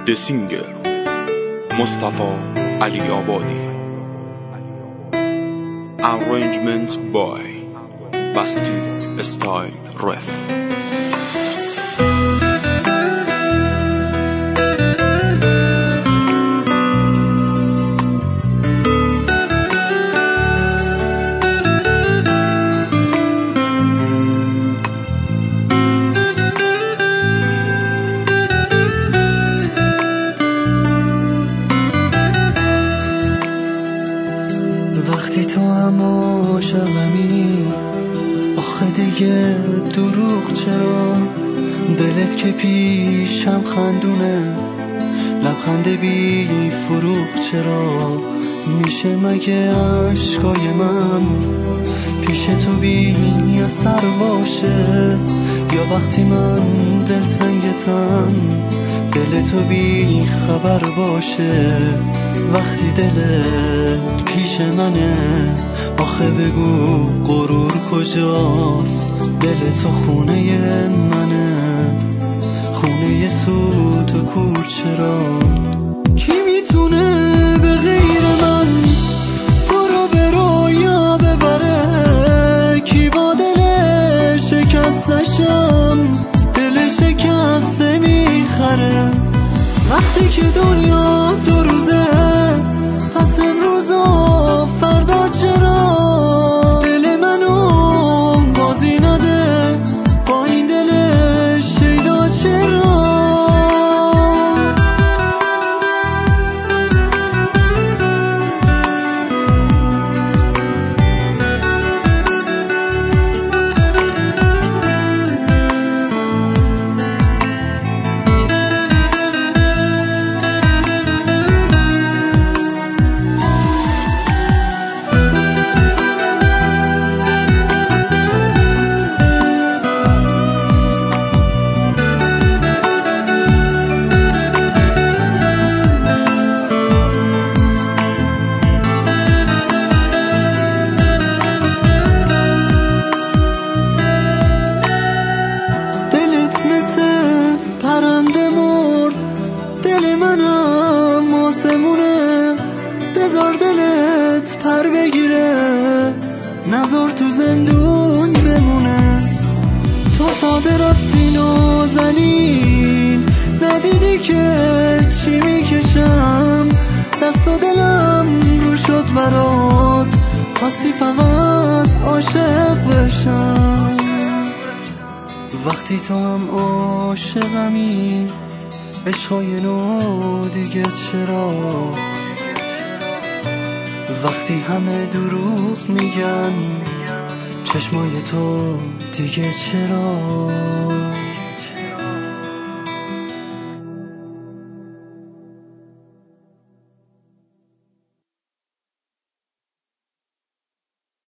The Singer Mustafa Ali Abadi. Arrangement by Basti Style Ref. وقتی تو هم عاشقمی، آخه دیگه دروغ چرا؟ دلت که پیشم خندونه، لبخند بی فروغ چرا؟ میشه مگه عشقای من پیش تو بی اثر باشه؟ یا وقتی من دلتنگتم دل تو بی خبر باشه؟ وقتی دلت پیش منه، آخه بگو غرور کجاست؟ دل تو خونه منه، خونه سود و کور چرا؟ کی میتونه به غیر من تو رو به رویا ببره؟ کی با دل شکستشم دل شکسته میخره؟ وقتی که دنیا دو روزه، پس امروز و فردا چرا؟ دل منو بازی نده با این دل شیدا چرا؟ پرنده مرد، دل منم آسمونه، بذار دلت پر بگیره، نذار تو زندون بمونه. تو ساده رفتی نازنین، ندیدی که چی میکشم، دست و دلم رو شد برات، خواستی فقط عاشق بشم. وقتی تو هم عاشقمی، عشقای نو دیگه چرا؟ وقتی همه دروغ میگن، چشمای تو دیگه چرا؟